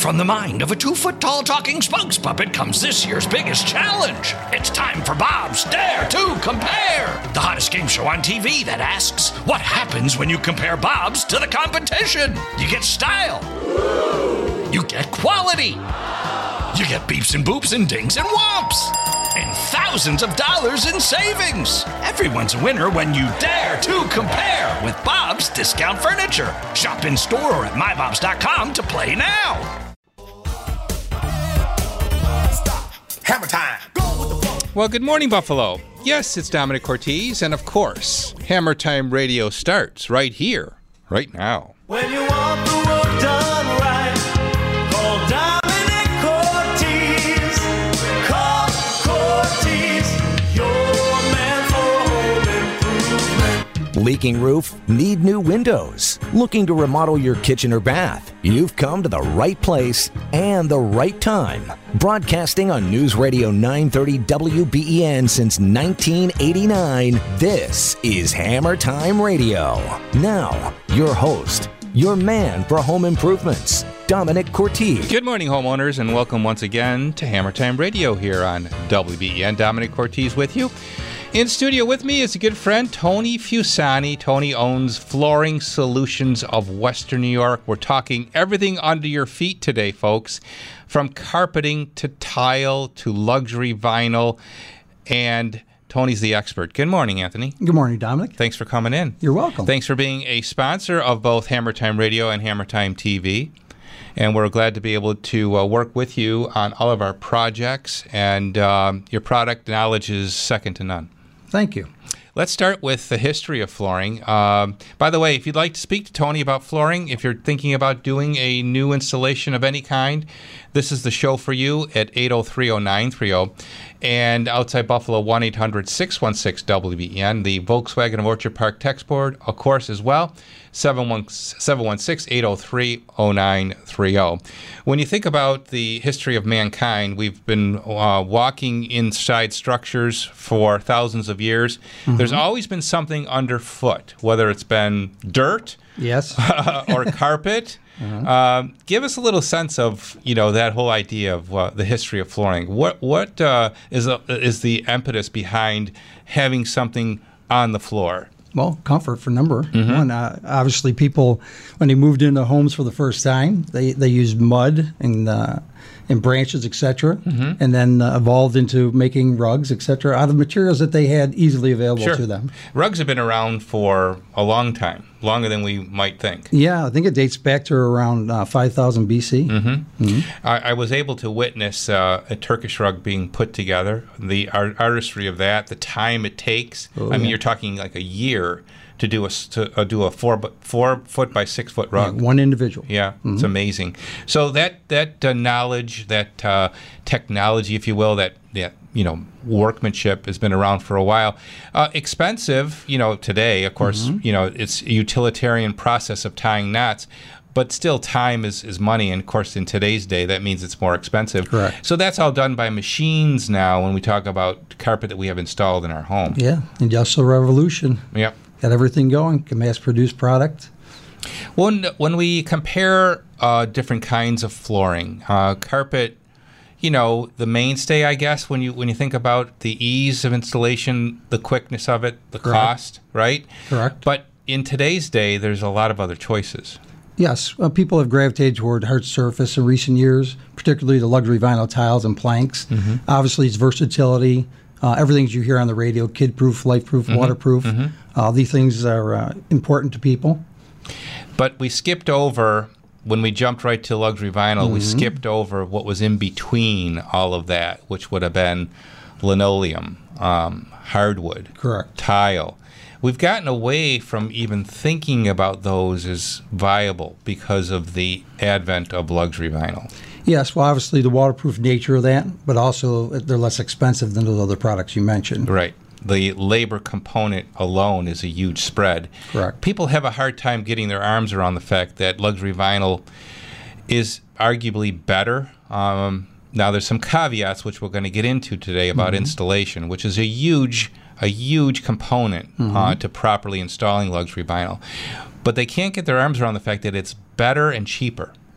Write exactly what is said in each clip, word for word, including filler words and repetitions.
from the mind of a two-foot-tall talking spokes puppet comes this year's biggest challenge. It's time for Bob's Dare to Compare, the hottest game show on T V that asks, what happens when you compare Bobs to the competition? You get style. You get quality. You get beeps and boops and dings and whomps. And thousands of dollars in savings. Everyone's a winner when you dare to compare with Bob's Discount Furniture. Shop in store or at my bobs dot com to play now. Hammer time. Well, good morning, Buffalo. Yes, it's Dominic Cortez, and of course, Hammer Time Radio starts right here, right now. When you want the work done right, call Dominic Cortez. Call Cortez, your man for home improvement. Leaking roof? Need new windows? Looking to remodel your kitchen or bath? You've come to the right place and the right time. Broadcasting on News Radio nine thirty W B E N since nineteen eighty-nine, this is Hammer Time Radio. Now, your host, your man for home improvements, Dominic Cortez. Good morning, homeowners, and welcome once again to Hammer Time Radio here on W B E N. Dominic Cortez with you. In studio with me is a good friend, Tony Fusani. Tony owns Flooring Solutions of Western New York. We're talking everything under your feet today, folks, from carpeting to tile to luxury vinyl, and Tony's the expert. Good morning, Anthony. Good morning, Dominic. Thanks for coming in. You're welcome. Thanks for being a sponsor of both Hammer Time Radio and Hammer Time T V. And we're glad to be able to uh, work with you on all of our projects, and um, your product knowledge is second to none. Thank you. Let's start with the history of flooring. Um, by the way, if you'd like to speak to Tony about flooring, if you're thinking about doing a new installation of any kind, this is the show for you at eight oh three oh nine three oh. And outside Buffalo, one eight hundred six one six W B E N. The Volkswagen of Orchard Park text board, of course, as well, seven one six, eight oh three oh nine three oh. When you think about the history of mankind, we've been uh, walking inside structures for thousands of years. Mm-hmm. There's always been something underfoot, whether it's been dirt, yes, or carpet. Uh-huh. Um, give us a little sense of, you know, that whole idea of uh, the history of flooring. What what uh, is a, is the impetus behind having something on the floor? Well, comfort for number Mm-hmm. one. Uh, obviously, people, when they moved into homes for the first time, they, they used mud and uh, and branches, et cetera, mm-hmm. and then uh, evolved into making rugs, et cetera, out of materials that they had easily available Sure. to them. Rugs have been around for a long time, longer than we might think. Yeah, I think it dates back to around uh, five thousand B C. Mm-hmm. Mm-hmm. I, I was able to witness uh, a Turkish rug being put together, the art- artistry of that, the time it takes. Oh, I mean, yeah. you're talking like a year to do a to uh, do a four four foot by six foot rug. Yeah, one individual. Yeah, Mm-hmm. it's amazing. So that that uh, knowledge, that uh, technology, if you will, that that you know workmanship has been around for a while. Uh, expensive, you know, today, of course, Mm-hmm. you know, it's a utilitarian process of tying knots. But still, time is, is money, and of course, in today's day, that means it's more expensive. Correct. So that's all done by machines now. When we talk about carpet that we have installed in our home. Yeah, Industrial Revolution. Yep. Got everything going, can mass-produce product. When when we compare uh, different kinds of flooring, uh, carpet, you know, the mainstay, I guess, when you when you think about the ease of installation, the quickness of it, the Correct. cost, right? Correct. But in today's day, there's a lot of other choices. Yes, uh, people have gravitated toward hard surface in recent years, particularly the luxury vinyl tiles and planks. Mm-hmm. Obviously, it's versatility. Uh, everything you hear on the radio, kid-proof, life-proof, Mm-hmm. waterproof. Mm-hmm. Uh, these things are uh, important to people. But we skipped over, when we jumped right to luxury vinyl, Mm-hmm. we skipped over what was in between all of that, which would have been linoleum, um, hardwood, Correct. tile. We've gotten away from even thinking about those as viable because of the advent of luxury vinyl. Yes, well, obviously the waterproof nature of that, but also they're less expensive than those other products you mentioned. Right. The labor component alone is a huge spread. Correct. People have a hard time getting their arms around the fact that luxury vinyl is arguably better. Um, now, there's some caveats, which we're going to get into today about Mm-hmm. installation, which is a huge, a huge component Mm-hmm. uh, to properly installing luxury vinyl. But they can't get their arms around the fact that it's better and cheaper.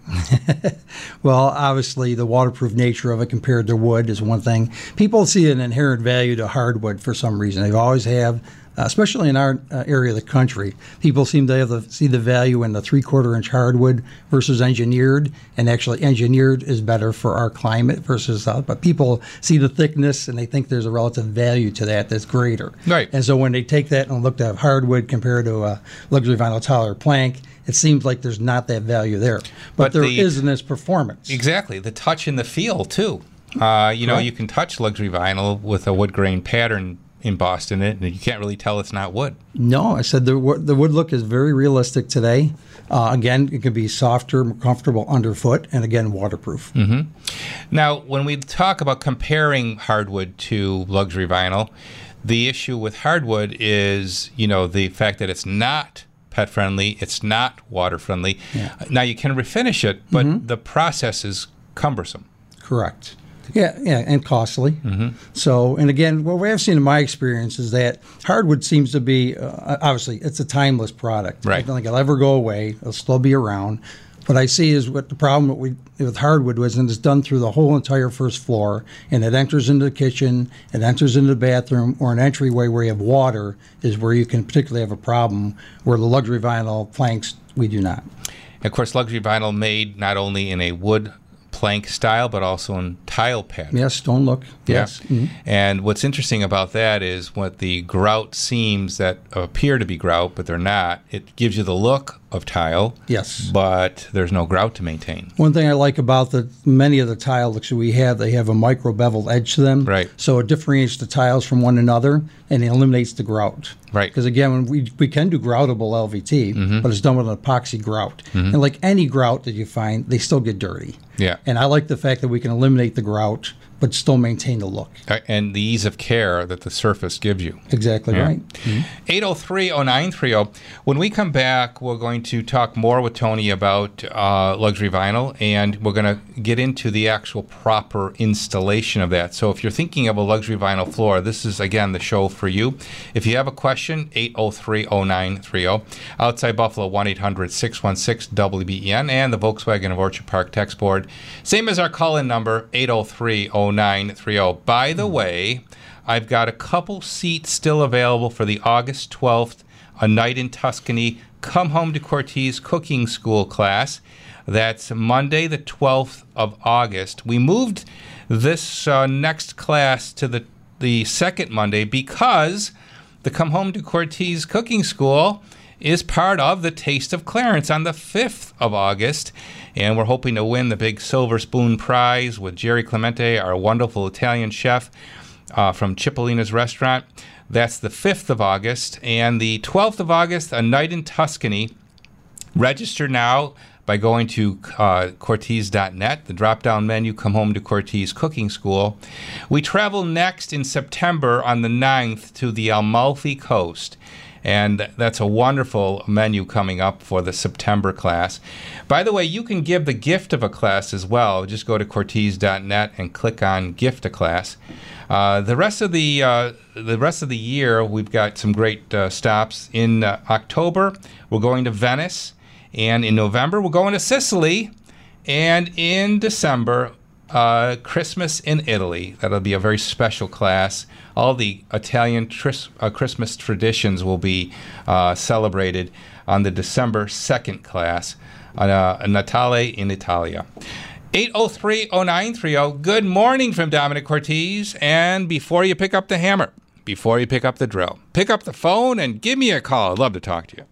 Well, obviously, the waterproof nature of it compared to wood is one thing. People see an inherent value to hardwood for some reason. They always have, uh, especially in our uh, area of the country. People seem to have the, see the value in the three-quarter inch hardwood versus engineered, and actually engineered is better for our climate versus uh, but people see the thickness and they think there's a relative value to that that's greater. Right. And so when they take that and look at hardwood compared to a luxury vinyl tile or plank, it seems like there's not that value there. But, But there the- is in this performance. Exactly. The touch and the feel, too. Uh, you know, Correct. you can touch luxury vinyl with a wood grain pattern embossed in it, and you can't really tell it's not wood. No, I said the wo- the wood look is very realistic today. Uh, again, it can be softer, more comfortable underfoot, and again, waterproof. Mm-hmm. Now, when we talk about comparing hardwood to luxury vinyl, the issue with hardwood is, you know, the fact that it's not pet friendly, it's not water friendly. Yeah. Now, you can refinish it, but Mhm. the process is cumbersome. Correct. Yeah, yeah, and costly. Mm-hmm. So, and again, what we have seen in my experience is that hardwood seems to be, uh, obviously, it's a timeless product. Right. I don't think it'll ever go away. It'll still be around. What I see is what the problem what we, with hardwood was, and it's done through the whole entire first floor, and it enters into the kitchen, it enters into the bathroom, or an entryway where you have water is where you can particularly have a problem, where the luxury vinyl planks, we do not. Of course, luxury vinyl made not only in a wood plank style, but also in tile pattern. Yes, stone look. Yes. Yeah. Mhm. And what's interesting about that is what the grout seams that appear to be grout, but they're not. It gives you the look of tile. Yes. But there's no grout to maintain. One thing I like about the many of the tile looks that we have, they have a micro beveled edge to them. Right. So it differentiates the tiles from one another and it eliminates the grout. Right. Because again, when we we can do groutable L V T, Mhm. but it's done with an epoxy grout. Mhm. And like any grout that you find, they still get dirty. Yeah. And I like the fact that we can eliminate the grout, but still maintain the look. Uh, And the ease of care that the surface gives you. Exactly Yeah. right. eight oh three oh nine three oh. When we come back, we're going to talk more with Tony about uh, luxury vinyl, and we're going to get into the actual proper installation of that. So if you're thinking of a luxury vinyl floor, this is, again, the show for you. If you have a question, eight oh three oh nine three oh. Outside Buffalo, one eight hundred six one six W B E N, and the Volkswagen of Orchard Park text board. Same as our call-in number, eight oh three oh nine three oh. By the way, I've got a couple seats still available for the August twelfth, A Night in Tuscany, Come Home to Cortese Cooking School class. That's Monday, the twelfth of August. We moved this uh, next class to the, the second Monday because the Come Home to Cortese Cooking School is part of the Taste of Clarence on the fifth of August. And we're hoping to win the big Silver Spoon Prize with Jerry Clemente, our wonderful Italian chef uh, from Cipollina's restaurant. That's the fifth of August. And the twelfth of August, A Night in Tuscany. Register now by going to uh, Cortese dot net, the drop-down menu, Come Home to Cortese Cooking School. We travel next in September on the ninth to the Amalfi Coast. And that's a wonderful menu coming up for the September class. By the way, you can give the gift of a class as well. Just go to Cortese dot net and click on Gift a Class. Uh, the rest of the uh, the rest of the year, we've got some great uh, stops. In uh, October, we're going to Venice, and in November, we're going to Sicily, and in December, uh, Christmas in Italy. That'll be a very special class. All the Italian tris- uh, Christmas traditions will be uh, celebrated on the December second class, uh, Natale in Italia. eight oh three oh nine three oh. Good morning from Dominic Cortese. And before you pick up the hammer, before you pick up the drill, pick up the phone and give me a call. I'd love to talk to you.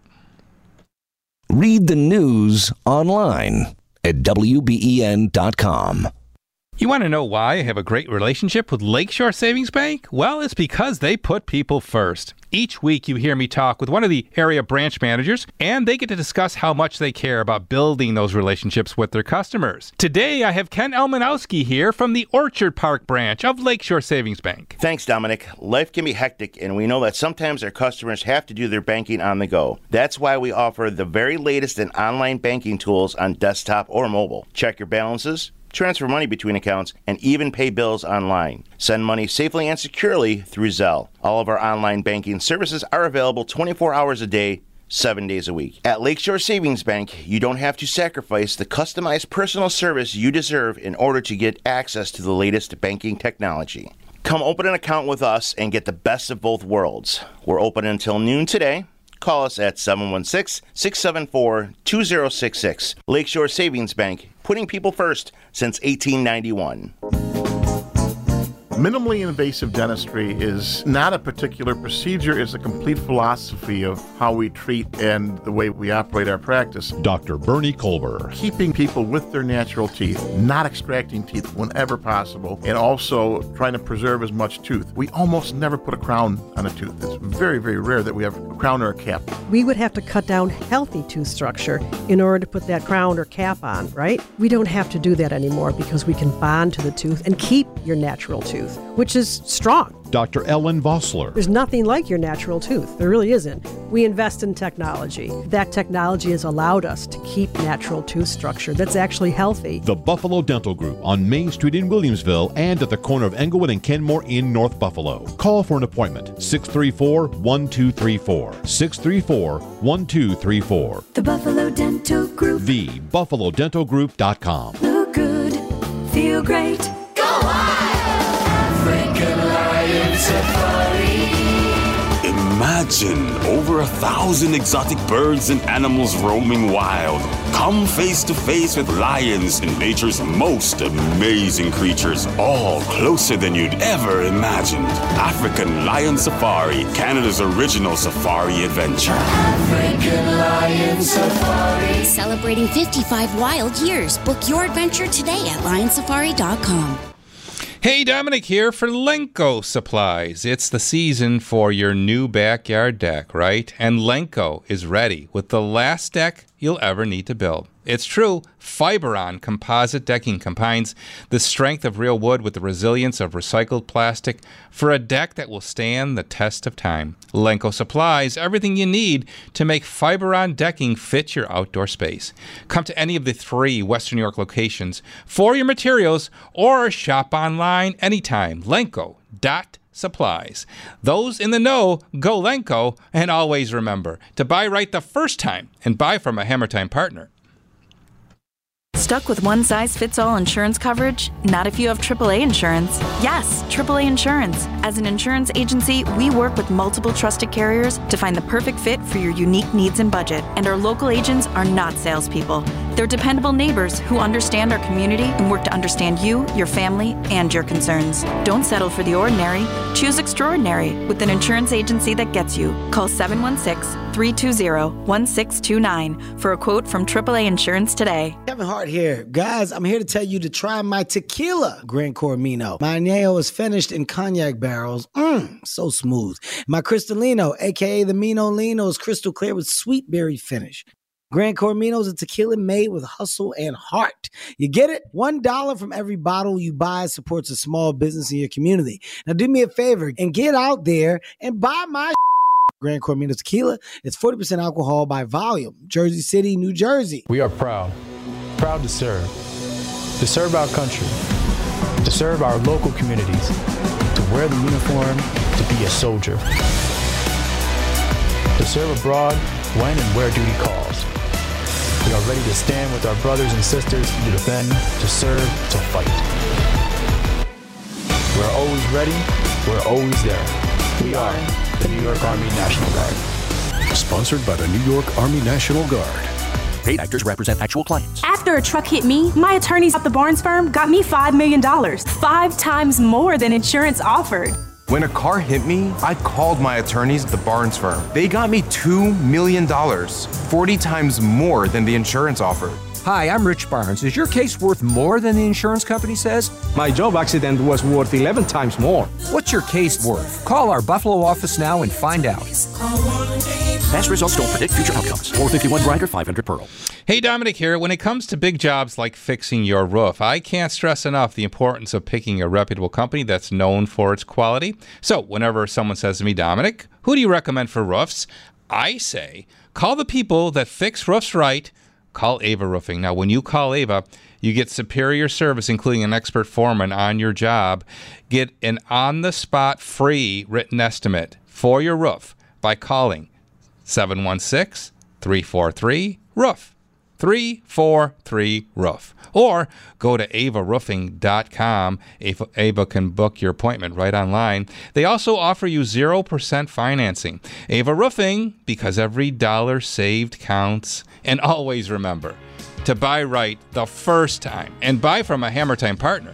Read the news online at W B E N dot com. You want to know why I have a great relationship with Lakeshore Savings Bank? Well, it's because they put people first. Each week you hear me talk with one of the area branch managers, and they get to discuss how much they care about building those relationships with their customers. Today I have Ken Elmanowski here from the Orchard Park branch of Lakeshore Savings Bank. Thanks, Dominic. Life can be hectic, and we know that sometimes our customers have to do their banking on the go. That's why we offer the very latest in online banking tools on desktop or mobile. Check your balances, transfer money between accounts, and even pay bills online. Send money safely and securely through Zelle. All of our online banking services are available twenty-four hours a day, seven days a week. At Lakeshore Savings Bank, you don't have to sacrifice the customized personal service you deserve in order to get access to the latest banking technology. Come open an account with us and get the best of both worlds. We're open until noon today. Call us at seven one six, six seven four, two zero six six. Lakeshore Savings Bank, putting people first since eighteen ninety-one. Minimally invasive dentistry is not a particular procedure, it's a complete philosophy of how we treat and the way we operate our practice. Doctor Bernie Colber. Keeping people with their natural teeth, not extracting teeth whenever possible, and also trying to preserve as much tooth. We almost never put a crown on a tooth. It's very, very rare that we have a crown or a cap. We would have to cut down healthy tooth structure in order to put that crown or cap on, right? We don't have to do that anymore because we can bond to the tooth and keep your natural tooth, which is strong. Doctor Ellen Vossler. There's nothing like your natural tooth. There really isn't. We invest in technology. That technology has allowed us to keep natural tooth structure that's actually healthy. The Buffalo Dental Group on Main Street in Williamsville and at the corner of Englewood and Kenmore in North Buffalo. Call for an appointment. six three four, one two three four. six three four, one two three four. The Buffalo Dental Group. the buffalo dental group dot com. Look good. Feel great. Go wild! African Lion Safari. Imagine over a thousand exotic birds and animals roaming wild. Come face to face with lions and nature's most amazing creatures, all closer than you'd ever imagined. African Lion Safari, Canada's original safari adventure. African Lion Safari. Celebrating fifty-five wild years. Book your adventure today at lion safari dot com. Hey, Dominic here for Lenco Supplies. It's the season for your new backyard deck, right? And Lenco is ready with the last deck you'll ever need to build. It's true, Fiberon composite decking combines the strength of real wood with the resilience of recycled plastic for a deck that will stand the test of time. Lenco supplies everything you need to make Fiberon decking fit your outdoor space. Come to any of the three Western New York locations for your materials or shop online anytime. Lenco dot supplies. Those in the know, go Lenco, and always remember to buy right the first time and buy from a Hammer Time partner. Stuck with one-size-fits-all insurance coverage? Not if you have triple A insurance. Yes, triple A insurance. As an insurance agency, we work with multiple trusted carriers to find the perfect fit for your unique needs and budget. And our local agents are not salespeople. They're dependable neighbors who understand our community and work to understand you, your family, and your concerns. Don't settle for the ordinary. Choose extraordinary with an insurance agency that gets you. Call seven one six, three two zero, one six two nine for a quote from triple A Insurance today. Kevin Hart here. Guys, I'm here to tell you to try my tequila, Gran Cormino. My Añejo is finished in cognac barrels. Mmm, so smooth. My Cristalino, a k a the Mino Lino, is crystal clear with sweet berry finish. Gran Cormino is a tequila made with hustle and heart. You get it? One dollar from every bottle you buy supports a small business in your community. Now do me a favor and get out there and buy my Gran Cormino tequila. It's forty percent alcohol by volume. Jersey City, New Jersey. We are proud. Proud to serve. To serve our country. To serve our local communities. To wear the uniform. To be a soldier. To serve abroad when and where duty calls. We are ready to stand with our brothers and sisters to defend, to serve, to fight. We're always ready. We're always there. We are the New York Army National Guard. Sponsored by the New York Army National Guard. Paid actors represent actual clients. After a truck hit me, my attorneys at the Barnes firm got me five million dollars, five times more than insurance offered. When a car hit me, I called my attorneys at the Barnes firm. They got me two million dollars, forty times more than the insurance offered. Hi, I'm Rich Barnes. Is your case worth more than the insurance company says? My job accident was worth eleven times more. What's your case worth? Call our Buffalo office now and find out. Past results don't predict future outcomes. four fifty-one Grinder, five hundred Pearl. Hey, Dominic here. When it comes to big jobs like fixing your roof, I can't stress enough the importance of picking a reputable company that's known for its quality. So whenever someone says to me, Dominic, who do you recommend for roofs? I say, call the people that fix roofs right. Call Ava Roofing. Now, when you call Ava, you get superior service, including an expert foreman on your job. Get an on-the-spot free written estimate for your roof by calling seven one six, three four three, roof. three four three, roof. Or go to ava roofing dot com. Ava, Ava can book your appointment right online. They also offer you zero percent financing. Ava Roofing, because every dollar saved counts. And always remember to buy right the first time and buy from a Hammer Time partner.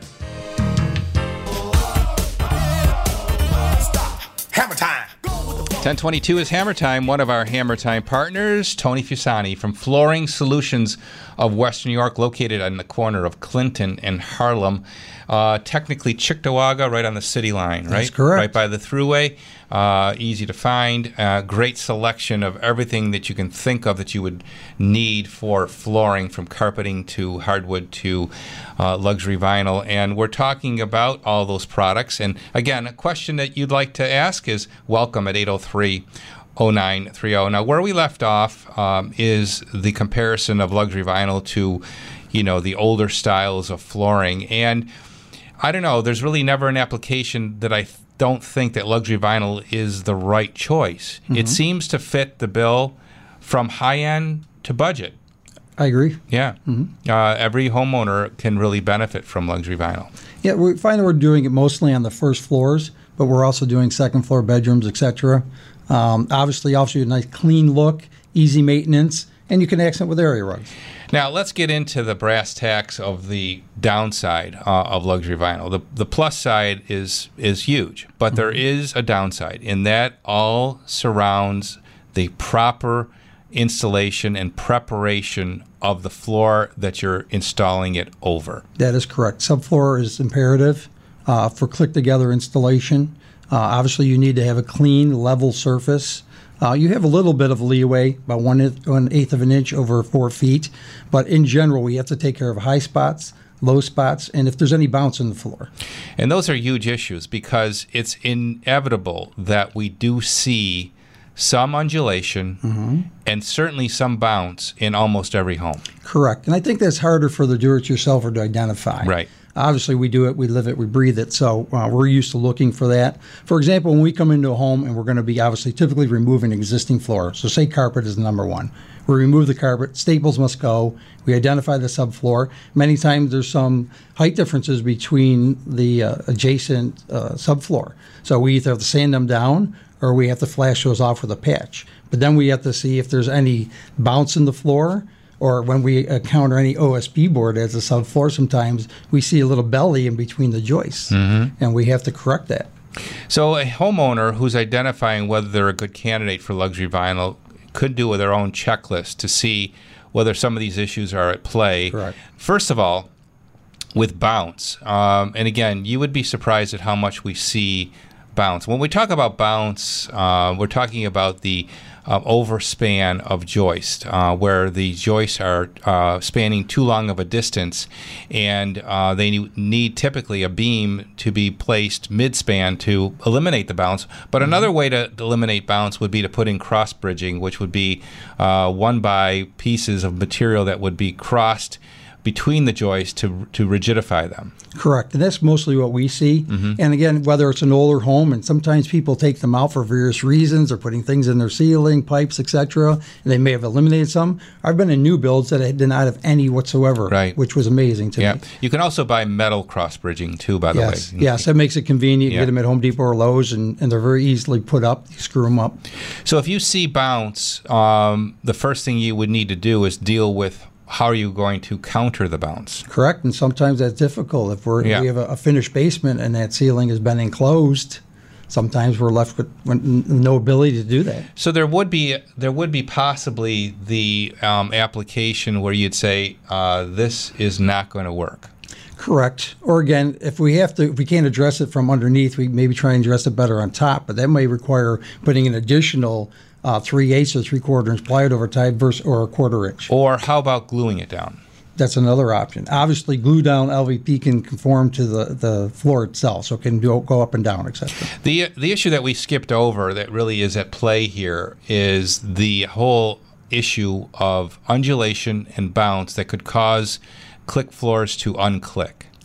Hammer Time. ten twenty-two is Hammer Time. One of our Hammer Time partners, Tony Fusani from Flooring Solutions of Western New York, located on the corner of Clinton and Harlem. Uh, technically Cheektowaga, right on the city line, right? That's correct. Right by the Thruway. Uh, easy to find. Uh, great selection of everything that you can think of that you would need for flooring, from carpeting to hardwood to uh, luxury vinyl. And we're talking about all those products. And again, a question that you'd like to ask is welcome at eight oh three, oh nine three oh. Now, where we left off um, is the comparison of luxury vinyl to, you know, the older styles of flooring. And I don't know, there's really never an application that I th- don't think that luxury vinyl is the right choice. Mm-hmm. It seems to fit the bill from high-end to budget. I agree. Yeah. Mm-hmm. Uh, every homeowner can really benefit from luxury vinyl. Yeah, we find that we're doing it mostly on the first floors, but we're also doing second floor bedrooms, et cetera. Um, obviously, offers you a nice clean look, easy maintenance, and you can accent with area rugs. Now, let's get into the brass tacks of the downside uh, of luxury vinyl. The the plus side is is huge, but mm-hmm. there is a downside, and that all surrounds the proper installation and preparation of the floor that you're installing it over. That is correct. Subfloor is imperative uh, for click-together installation. Uh, obviously, you need to have a clean, level surface. Uh, you have a little bit of leeway, about one, one eighth of an inch over four feet. But in general, we have to take care of high spots, low spots, and if there's any bounce in the floor. And those are huge issues because it's inevitable that we do see some undulation mm-hmm. and certainly some bounce in almost every home. Correct. And I think that's harder for the do-it-yourselfer to identify. Right. Obviously, we do it, we live it, we breathe it, so uh, we're used to looking for that. For example, when we come into a home and we're going to be obviously typically removing existing floor, so say carpet is number one. We remove the carpet, staples must go, we identify the subfloor. Many times there's some height differences between the uh, adjacent uh, subfloor. So we either have to sand them down or we have to flash those off with a patch. But then we have to see if there's any bounce in the floor, or when we encounter any O S B board as a subfloor, sometimes we see a little belly in between the joists, mm-hmm. and we have to correct that. So a homeowner who's identifying whether they're a good candidate for luxury vinyl could do their own checklist to see whether some of these issues are at play. Correct. First of all, with bounce, um, and again, you would be surprised at how much we see bounce. When we talk about bounce, uh, we're talking about the Uh, overspan of joist, uh, where the joists are uh, spanning too long of a distance, and uh, they need typically a beam to be placed mid-span to eliminate the bounce. But mm-hmm. another way to eliminate bounce would be to put in cross bridging, which would be uh, one by pieces of material that would be crossed between the joists to to rigidify them. Correct. And that's mostly what we see. Mm-hmm. And again, whether it's an older home, and sometimes people take them out for various reasons. They're putting things in their ceiling, pipes, et cetera, and they may have eliminated some. I've been in new builds that did not have any whatsoever, right. which was amazing to yeah. me. You can also buy metal cross bridging too, by the yes. way. Yes, that makes it convenient. You yeah. get them at Home Depot or Lowe's, and, and they're very easily put up. You screw them up. So if you see bounce, um, the first thing you would need to do is deal with how are you going to counter the bounce? Correct, and sometimes that's difficult. If we're, yeah. we have a, a finished basement and that ceiling has been enclosed, sometimes we're left with, with no ability to do that. So there would be there would be possibly the um, application where you'd say uh, this is not going to work. Correct. Or again, if we have to, if we can't address it from underneath, we maybe try and address it better on top. But that may require putting an additional Uh, three eighths or three quarter inch plywood over type versus or a quarter inch. Or how about gluing it down? That's another option. Obviously, glue down L V P can conform to the, the floor itself, so it can go, go up and down, et cetera. The the issue that we skipped over that really is at play here is the whole issue of undulation and bounce that could cause click floors to unclick.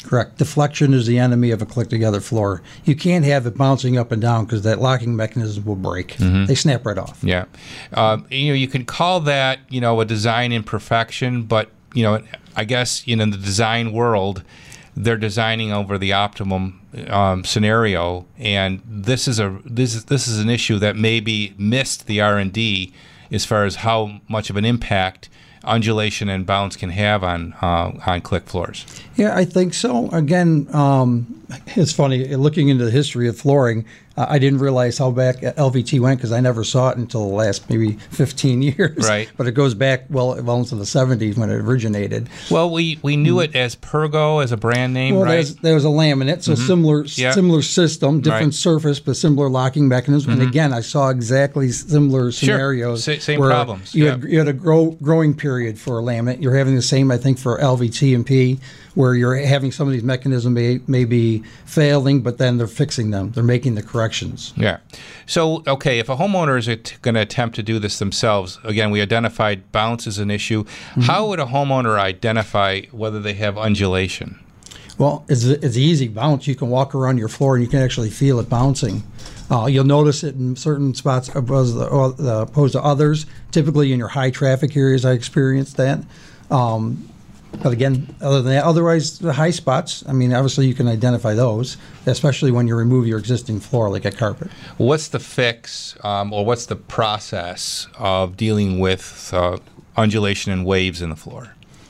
Correct. Deflection is the enemy of a click-together floor. You can't have it bouncing up and down because that locking mechanism will break. Mhm. They snap right off. Yeah. Um, you know, you can call that, you know, a design imperfection, but, you know, I guess, you know, in the design world, they're designing over the optimum um, scenario, and this is a this is this is an issue that maybe missed the R and D as far as how much of an impact undulation and bounce can have on uh, on click floors. Yeah, I think so. Again, um, it's funny, looking into the history of flooring, uh, I didn't realize how back L V T went because I never saw it until the last maybe fifteen years. Right. But it goes back well, well into the seventies when it originated. Well, we, we knew it as Pergo, as a brand name, Well, right? there's, there was a laminate, so Mhm. similar Yeah. similar system, different Right. surface, but similar locking mechanism. Mhm. And again, I saw exactly similar Sure. scenarios. Sa- same where problems, You yeah. had, you had a grow, growing period for a laminate. You're having the same, I think, for L V T and P, where you're having some of these mechanisms may, may be failing, but then they're fixing them. They're making the corrections. Yeah. So, okay, if a homeowner is going to attempt to do this themselves, again, we identified bounce as an issue. Mm-hmm. How would a homeowner identify whether they have undulation? Well, it's, it's easy bounce. You can walk around your floor and you can actually feel it bouncing. Uh, you'll notice it in certain spots opposed to, uh, opposed to others. Typically in your high traffic areas, I experienced that. Um, but again, other than that, otherwise the high spots, I mean, obviously you can identify those, especially when you remove your existing floor like a carpet. What's the fix um, or what's the process of dealing with uh, undulation and waves in the floor?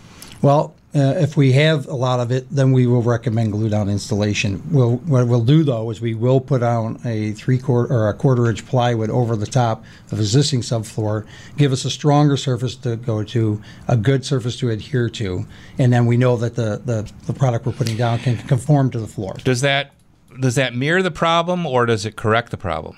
Well, uh, if we have a lot of it, then we will recommend glue down installation. We'll, what we'll do though is we will put down a three quarter or a quarter inch plywood over the top of existing subfloor, give us a stronger surface to go to, a good surface to adhere to, and then we know that the, the, the product we're putting down can conform to the floor. Does that does that mirror the problem or does it correct the problem?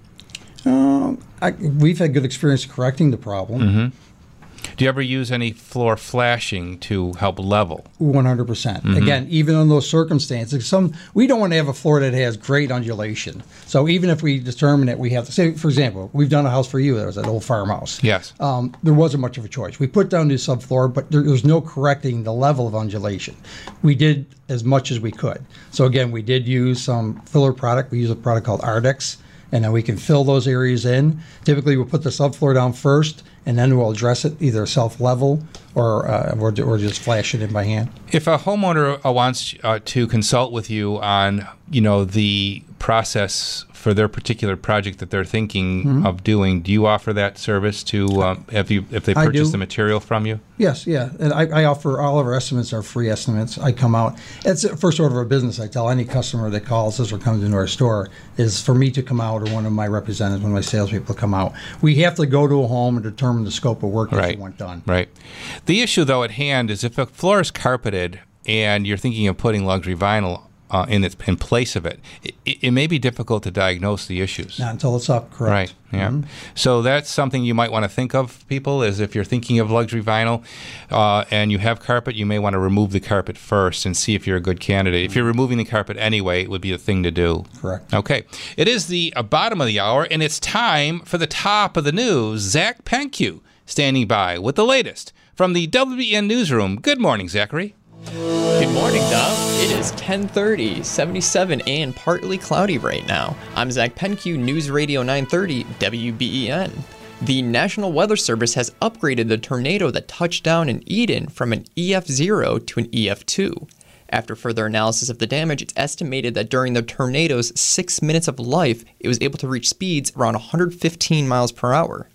Um, I, we've had good experience correcting the problem. Mm-hmm. Do you ever use any floor flashing to help level? one hundred percent. Mhm. Again, even in those circumstances, some we don't want to have a floor that has great undulation. So even if we determine that we have to, say, for example, we've done a house for you, that was that old farmhouse. Yes. Um, there wasn't much of a choice. We put down new subfloor, but there, there's no correcting the level of undulation. We did as much as we could. So again, we did use some filler product. We use a product called Ardex, and then we can fill those areas in. Typically, we'll put the subfloor down first, and then we'll address it either self-level or, uh, or or just flash it in by hand. If a homeowner uh, wants uh, to consult with you on, you know, the process for their particular project that they're thinking Mhm. of doing, do you offer that service to um, if you if they I purchase do. the material from you? Yes, yeah, and I, I offer all of our estimates are free estimates. I come out. It's the first order of business. I tell any customer that calls us or comes into our store is for me to come out or one of my representatives, one of my salespeople come out. We have to go to a home and determine the scope of work that Right. you want done. Right. The issue, though, at hand is if a floor is carpeted and you're thinking of putting luxury vinyl uh, in its in place of it, it, it may be difficult to diagnose the issues. Not until it's up, correct. Right. Yeah. Mhm. So that's something you might want to think of, people, is if you're thinking of luxury vinyl uh, and you have carpet, you may want to remove the carpet first and see if you're a good candidate. If you're removing the carpet anyway, it would be a thing to do. Correct. Okay. It is the uh, bottom of the hour, and it's time for the top of the news. Zach Penque standing by with the latest from the W B N Newsroom. Good morning, Zachary. Good morning, Dov. It is ten thirty, seventy-seven, and partly cloudy right now. I'm Zach Penque, News Radio nine thirty, W B E N. The National Weather Service has upgraded the tornado that touched down in Eden from an E F zero to an E F two. After further analysis of the damage, it's estimated that during the tornado's six minutes of life, it was able to reach speeds around one hundred fifteen miles per hour.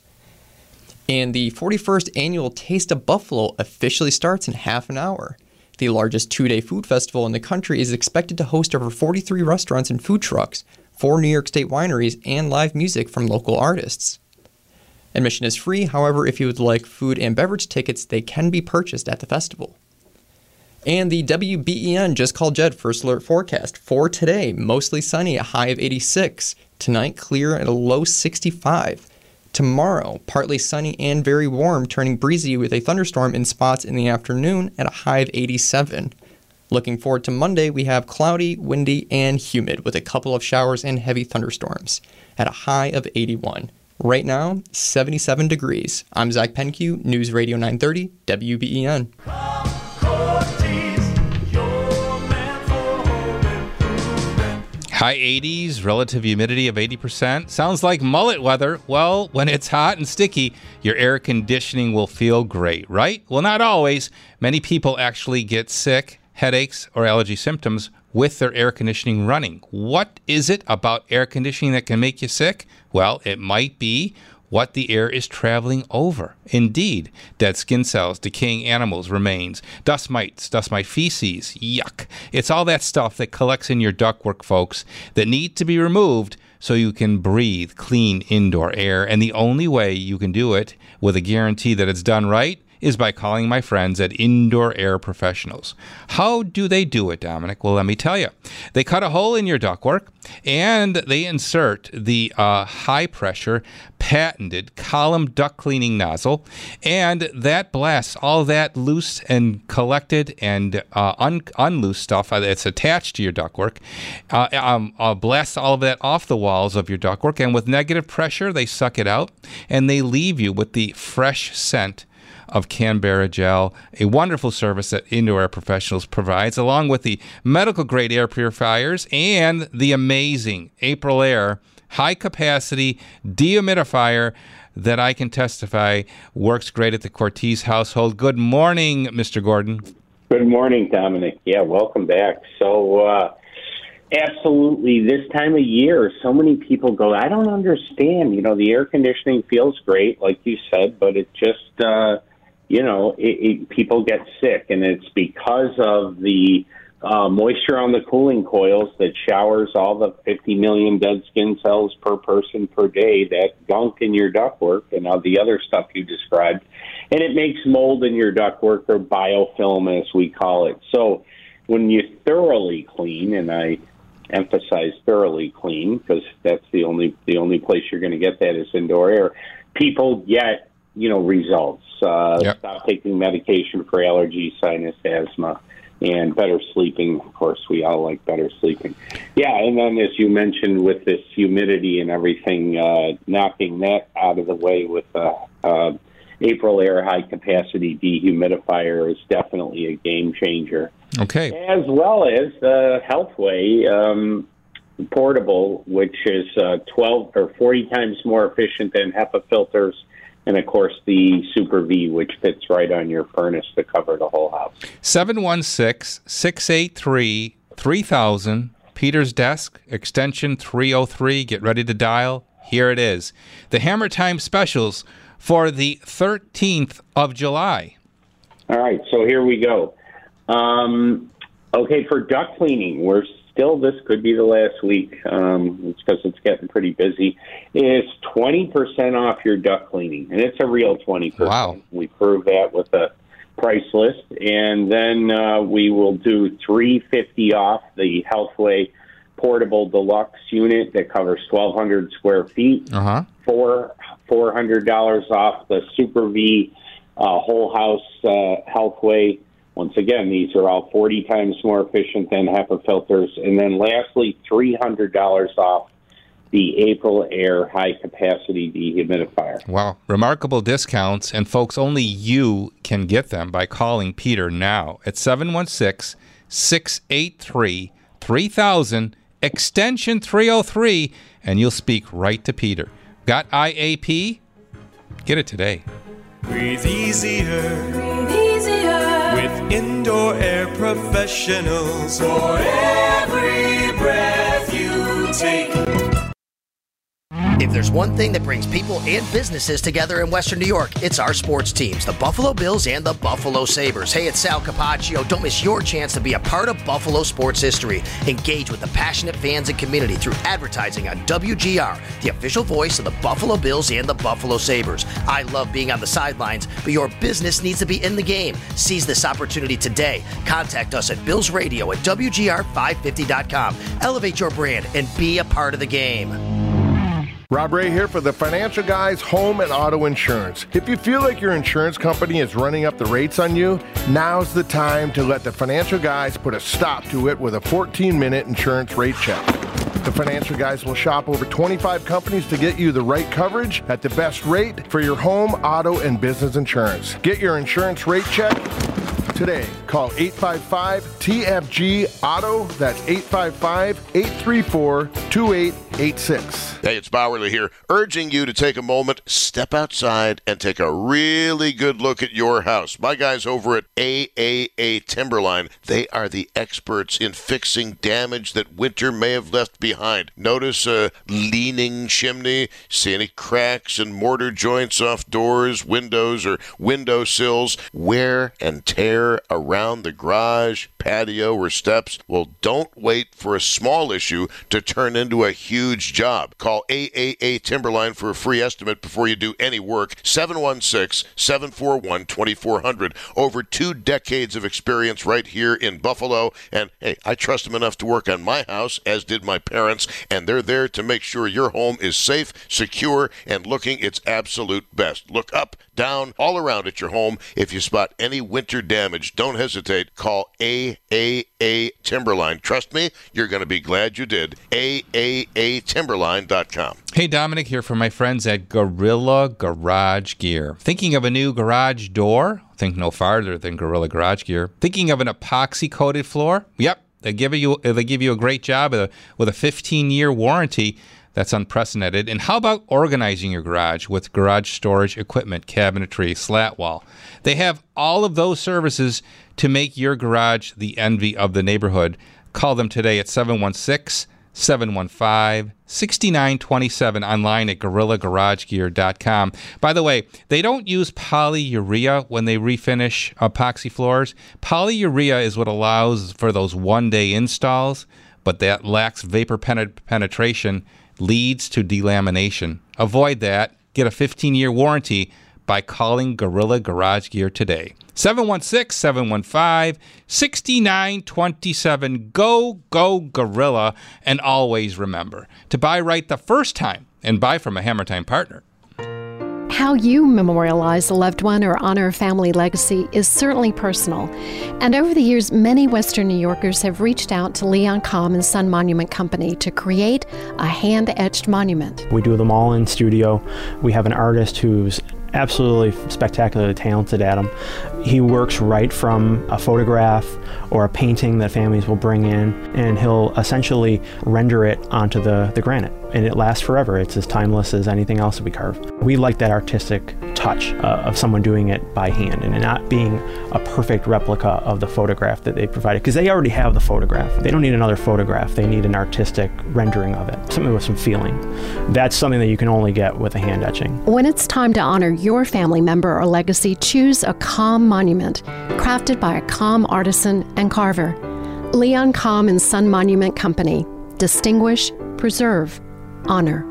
And the forty-first annual Taste of Buffalo officially starts in half an hour. The largest two-day food festival in the country is expected to host over forty-three restaurants and food trucks, four New York State wineries, and live music from local artists. Admission is free, however, if you would like food and beverage tickets, they can be purchased at the festival. And the W B E N Just Call Jed First Alert forecast for today, mostly sunny, a high of eighty-six. Tonight, clear at a low sixty-five. Tomorrow, partly sunny and very warm, turning breezy with a thunderstorm in spots in the afternoon at a high of eighty-seven. Looking forward to Monday, we have cloudy, windy, and humid with a couple of showers and heavy thunderstorms at a high of eighty-one. Right now, seventy-seven degrees. I'm Zach Penque, News Radio nine thirty, W B E N. Your High eighties, relative humidity of eighty percent. Sounds like mullet weather. Well, when it's hot and sticky, your air conditioning will feel great, right? Well, not always. Many people actually get sick, headaches, or allergy symptoms with their air conditioning running. What is it about air conditioning that can make you sick? Well, it might be what the air is traveling over. Indeed, dead skin cells, decaying animals' remains, dust mites, dust mite feces, yuck. It's all that stuff that collects in your ductwork, folks, that need to be removed so you can breathe clean indoor air. And the only way you can do it with a guarantee that it's done right is by calling my friends at Indoor Air Professionals. How do they do it, Dominic? Well, let me tell you. They cut a hole in your ductwork, and they insert the uh, high-pressure, patented column duct cleaning nozzle, and that blasts all that loose and collected and uh, un- unloose stuff that's attached to your ductwork, uh, um, uh, blasts all of that off the walls of your ductwork, and with negative pressure, they suck it out, and they leave you with the fresh scent of Canberra Gel, a wonderful service that Indoor Air Professionals provides, along with the medical-grade air purifiers and the amazing Aprilaire high-capacity dehumidifier that I can testify works great at the Cortese household. Good morning, Mister Gordon. Good morning, Dominic. Yeah, welcome back. So, uh, absolutely, this time of year, so many people go, I don't understand. You know, the air conditioning feels great, like you said, but it just... Uh, You know, it, it, people get sick, and it's because of the uh, moisture on the cooling coils that showers all the fifty million dead skin cells per person per day, that gunk in your ductwork and all the other stuff you described. And it makes mold in your ductwork, or biofilm, as we call it. So when you thoroughly clean, and I emphasize thoroughly clean because that's the only, the only place you're going to get that is indoor air, people get, you know, results. Uh, yep. Stop taking medication for allergies, sinus, asthma, and better sleeping. Of course, we all like better sleeping. Yeah, and then as you mentioned, with this humidity and everything, uh, knocking that out of the way with uh, uh, Aprilaire high-capacity dehumidifier is definitely a game changer. Okay. As well as the Healthway um, portable, which is uh, twelve or forty times more efficient than HEPA filters. And, of course, the Super V, which fits right on your furnace to cover the whole house. seven one six, six eight three, three thousand, Peter's desk, extension three oh three. Get ready to dial. Here it is. The Hammer Time specials for the thirteenth of July. All right, so here we go. Um, okay, for duct cleaning, we're still, this could be the last week, um, it's because it's getting pretty busy, is twenty percent off your duct cleaning. And it's a real twenty percent. Wow. We prove that with a price list. And then uh, we will do three hundred fifty dollars off the Healthway Portable Deluxe unit that covers twelve hundred square feet. Uh-huh. Four, four hundred dollars off the Super V uh, Whole House uh, Healthway. Once again, these are all forty times more efficient than HEPA filters. And then lastly, three hundred dollars off the Aprilaire high-capacity dehumidifier. Wow. Remarkable discounts, and folks, only you can get them by calling Peter now at seven one six, six eight three, three thousand, extension three oh three, and you'll speak right to Peter. Got I A P? Get it today. Breathe easier. Breathe easier. With Indoor Air Professionals. For every breath you take. If there's one thing that brings people and businesses together in Western New York, it's our sports teams, the Buffalo Bills and the Buffalo Sabres. Hey, it's Sal Capaccio. Don't miss your chance to be a part of Buffalo sports history. Engage with the passionate fans and community through advertising on W G R, the official voice of the Buffalo Bills and the Buffalo Sabres. I love being on the sidelines, but your business needs to be in the game. Seize this opportunity today. Contact us at Bills Radio at W G R five fifty dot com. Elevate your brand and be a part of the game. Rob Ray here for the Financial Guys Home and Auto Insurance. If you feel like your insurance company is running up the rates on you, now's the time to let the Financial Guys put a stop to it with a fourteen minute insurance rate check. The Financial Guys will shop over twenty-five companies to get you the right coverage at the best rate for your home, auto, and business insurance. Get your insurance rate check today. Call eight five five T F G Auto. That's eight five five, eight three four, two eight eight six. Hey, it's Bowerly here, urging you to take a moment, step outside, and take a really good look at your house. My guys over at A A A Timberline, they are the experts in fixing damage that winter may have left behind. Notice a leaning chimney? See any cracks and mortar joints off doors, windows, or window sills? Wear and tear around the garage, patio, or steps? Well, don't wait for a small issue to turn into a huge job. Call A A A Timberline for a free estimate before you do any work. seven one six, seven four one, two four zero zero. Over two decades of experience right here in Buffalo. And, hey, I trust them enough to work on my house, as did my parents, and they're there to make sure your home is safe, secure, and looking its absolute best. Look up, down, all around at your home. If you spot any winter damage, don't hesitate. Call A A A Timberline. Trust me, you're going to be glad you did. A A A Timberline dot com. Hey, Dominic here from my friends at Gorilla Garage Gear. Thinking of a new garage door? Think no farther than Gorilla Garage Gear. Thinking of an epoxy-coated floor? Yep, they give you they give you a great job with a, with a fifteen-year warranty. That's unprecedented. And how about organizing your garage with garage storage equipment, cabinetry, slat wall? They have all of those services to make your garage the envy of the neighborhood. Call them today at seven one six, seven one five, six nine two seven, online at gorilla garage gear dot com. By the way, they don't use polyurea when they refinish epoxy floors. Polyurea is what allows for those one-day installs, but that lacks vapor penetration, leads to delamination. Avoid that. Get a fifteen-year warranty by calling Gorilla Garage Gear today. seven one six, seven one five, six nine two seven. Go, go, Gorilla. And always remember to buy right the first time and buy from a Hammer Time partner. How you memorialize a loved one or honor a family legacy is certainly personal. And over the years, many Western New Yorkers have reached out to Leon Comm and Son Monument Company to create a hand-etched monument. We do them all in studio. We have an artist who's absolutely spectacularly talented at them. He works right from a photograph or a painting that families will bring in, and he'll essentially render it onto the, the granite. And it lasts forever. It's as timeless as anything else that we carve. We like that artistic touch uh, of someone doing it by hand and not being a perfect replica of the photograph that they provided, because they already have the photograph. They don't need another photograph. They need an artistic rendering of it, something with some feeling. That's something that you can only get with a hand etching. When it's time to honor your family member or legacy, choose a Comm monument crafted by a Comm artisan and carver. Leon Comm and Son Monument Company. Distinguish, preserve, honor.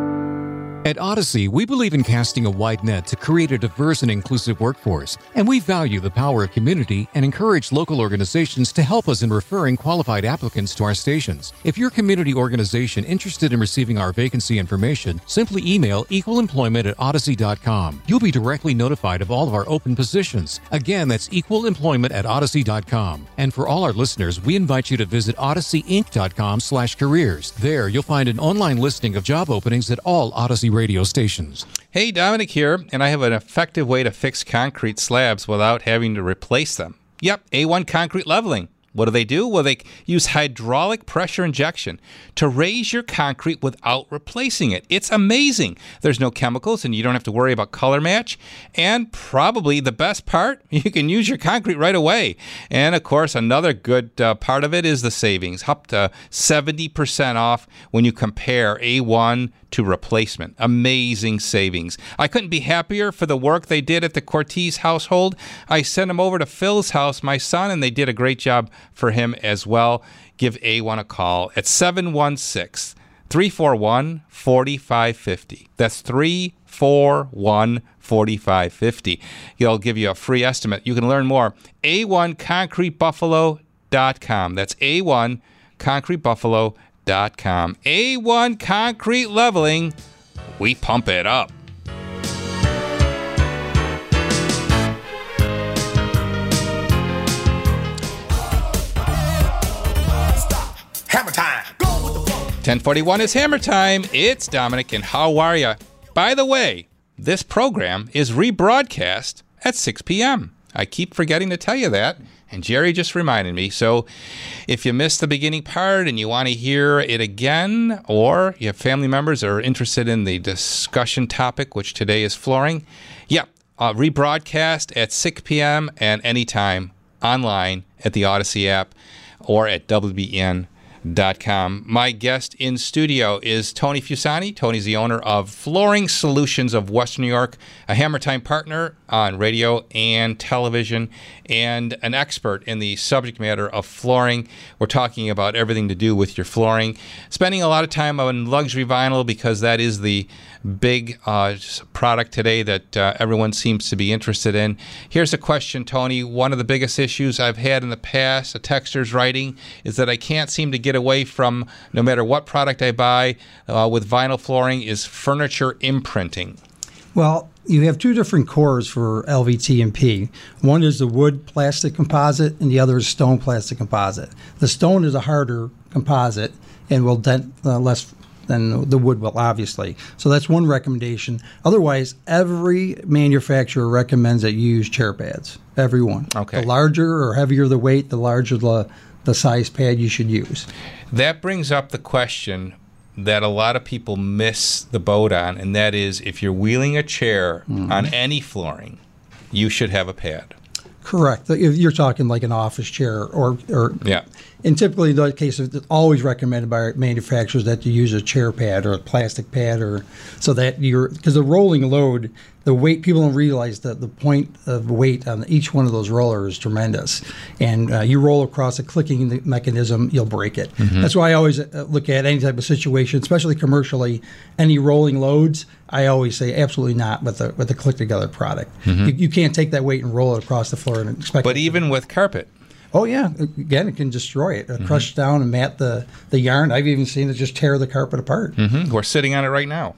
At Odyssey, we believe in casting a wide net to create a diverse and inclusive workforce, and we value the power of community and encourage local organizations to help us in referring qualified applicants to our stations. If you're a community organization interested in receiving our vacancy information, simply email equal employment at odyssey dot com. You'll be directly notified of all of our open positions. Again, that's equal employment at odyssey dot com. And for all our listeners, we invite you to visit odyssey inc dot com slash careers. There, you'll find an online listing of job openings at all Odyssey radio stations. Hey, Dominic here, and I have an effective way to fix concrete slabs without having to replace them. Yep, A one Concrete Leveling. What do they do? Well, they use hydraulic pressure injection to raise your concrete without replacing it. It's amazing. There's no chemicals, and you don't have to worry about color match. And probably the best part, you can use your concrete right away. And, of course, another good uh, part of it is the savings, up to seventy percent off when you compare A one to replacement. Amazing savings. I couldn't be happier for the work they did at the Cortez household. I sent them over to Phil's house, my son, and they did a great job for him as well. Give A one a call at seven one six, three four one, four five five zero. That's three four one, four five five zero. He'll give you a free estimate. You can learn more. A one concrete buffalo dot com. That's A one concrete buffalo dot com. A one Concrete Leveling. We pump it up. Hammer time. Go with the flow. ten forty-one is Hammer Time. It's Dominic, and how are ya? By the way, this program is rebroadcast at six p.m. I keep forgetting to tell you that, and Jerry just reminded me. So if you missed the beginning part and you want to hear it again, or you have family members that are interested in the discussion topic, which today is flooring, yeah, uh, rebroadcast at six p.m. and anytime online at the Odyssey app or at W B E N dot com. My guest in studio is Tony Fusani. Tony's the owner of Flooring Solutions of Western New York, a Hammer Time partner on radio and television, and an expert in the subject matter of flooring. We're talking about everything to do with your flooring. Spending a lot of time on luxury vinyl because that is the big uh, product today that uh, everyone seems to be interested in. Here's a question, Tony. One of the biggest issues I've had in the past, a texter's writing, is that I can't seem to get away from, no matter what product I buy uh, with vinyl flooring, is furniture imprinting. Well, you have two different cores for L V T and P. One is the wood plastic composite, and the other is stone plastic composite. The stone is a harder composite and will dent uh, less than the wood will, obviously. So that's one recommendation. Otherwise, every manufacturer recommends that you use chair pads. Every one. Okay. The larger or heavier the weight, the larger the, the size pad you should use. That brings up the question that a lot of people miss the boat on, and that is if you're wheeling a chair mm-hmm. on any flooring, you should have a pad. Correct. If you're talking like an office chair or, or yeah. And typically in that case, it's always recommended by manufacturers that you use a chair pad or a plastic pad, or so that you're, because the rolling load, the weight, people don't realize that the point of weight on each one of those rollers is tremendous. And uh, you roll across a clicking mechanism, you'll break it. Mm-hmm. That's why I always look at any type of situation, especially commercially, any rolling loads, I always say absolutely not with a with a click together product. Mm-hmm. You, you can't take that weight and roll it across the floor and expect. But even with carpet. Oh yeah, again it can destroy it, mm-hmm. crush down and mat the, the yarn. I've even seen it just tear the carpet apart. Mm-hmm. We're sitting on it right now.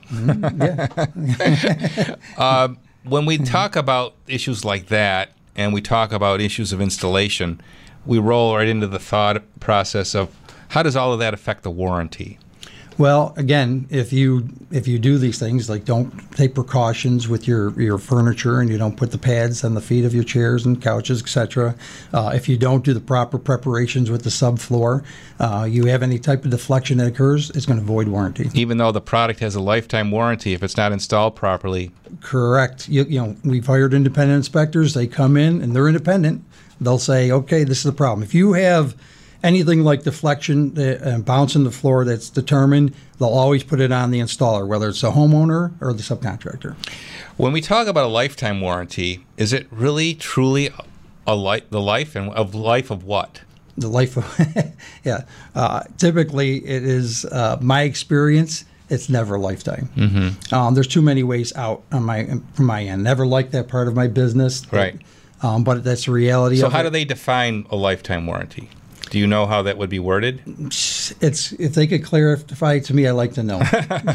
Mm-hmm. Yeah. uh, when we talk about issues like that, and we talk about issues of installation, we roll right into the thought process of how does all of that affect the warranty? Well, again, if you if you do these things, like don't take precautions with your, your furniture and you don't put the pads on the feet of your chairs and couches, et cetera. Uh, if you don't do the proper preparations with the subfloor, uh, you have any type of deflection that occurs, it's going to void warranty. Even though the product has a lifetime warranty, if it's not installed properly. Correct. You, you know, we've hired independent inspectors. They come in and they're independent. They'll say, okay, this is the problem. If you have anything like deflection and bouncing the floor that's determined, they'll always put it on the installer, whether it's the homeowner or the subcontractor. When we talk about a lifetime warranty, is it really, truly a li- the life and of life of what? The life of, yeah. Uh, typically, it is uh, my experience. It's never a lifetime. Mm-hmm. Um, there's too many ways out on my from my end. Never liked that part of my business, right? Um, but that's the reality. So, of how it. do they define a lifetime warranty? Do you know how that would be worded? It's if they could clarify it to me, I'd like to know.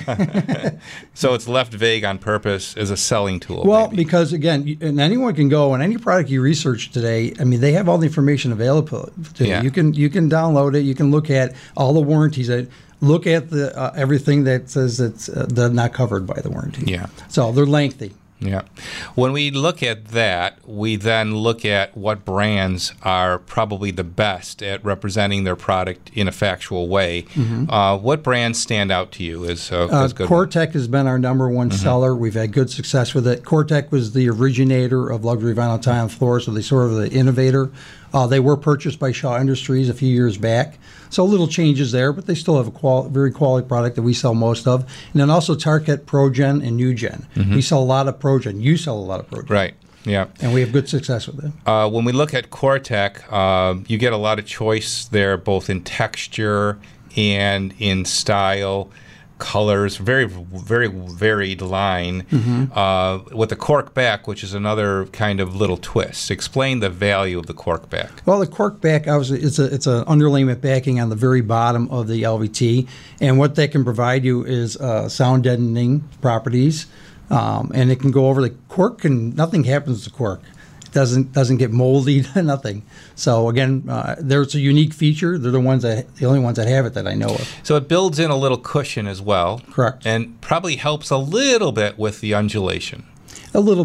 So it's left vague on purpose as a selling tool. Well, maybe. because again, and anyone can go and any product you research today. I mean, they have all the information available to Yeah. you. You can you can download it. You can look at all the warranties. That look at the uh, everything that says it's uh, they're not covered by the warranty. Yeah. So they're lengthy. Yeah. When we look at that, we then look at what brands are probably the best at representing their product in a factual way. Mm-hmm. Uh, what brands stand out to you as, uh, uh, as good? Cortec has been our number one mm-hmm. seller. We've had good success with it. Cortec was the originator of luxury vinyl tile floors, so they sort of the innovator. Uh, they were purchased by Shaw Industries a few years back. So little changes there, but they still have a qual- very quality product that we sell most of. And then also Target, ProGen, and NewGen. Mm-hmm. We sell a lot of ProGen. You sell a lot of ProGen. Right. Yeah. And we have good success with it. Uh, when we look at Cortec, uh, you get a lot of choice there, both in texture and in style, colors, very, very varied line. Mm-hmm. Uh, with the cork back, which is another kind of little twist. Explain the value of the cork back. Well, the cork back, obviously, it's a it's an underlayment backing on the very bottom of the L V T, and what that can provide you is uh, sound deadening properties, um, and it can go over the cork, and nothing happens to cork. It doesn't doesn't get moldy, nothing. So again, uh, there's a unique feature. They're the ones that the only ones that have it that I know of. So it builds in a little cushion as well. Correct. And probably helps a little bit with the undulation. A little bit,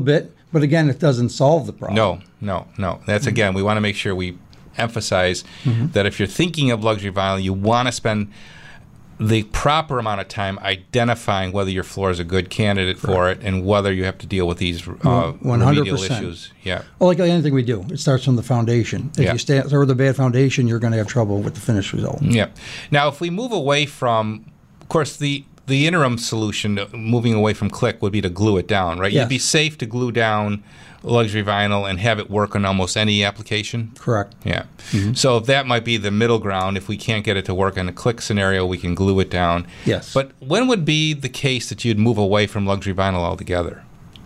But again, it doesn't solve the problem. No, no, no. That's, Mm-hmm. again, we want to make sure we emphasize Mhm. that if you're thinking of luxury vinyl, you want to spend the proper amount of time identifying whether your floor is a good candidate for it and whether you have to deal with these uh, one hundred remedial percent. issues. Yeah. Well, like anything we do, it starts from the foundation. If Yeah. you start with a bad foundation, you're going to have trouble with the finished result. Yeah. Now, if we move away from, of course, the the interim solution, uh, moving away from click, would be to glue it down, right? Yes. You'd be safe to glue down luxury vinyl and have it work on almost any application. Correct. Yeah. Mhm. So that might be the middle ground. If we can't get it to work in a click scenario, we can glue it down. Yes. But when would be the case that you'd move away from luxury vinyl altogether?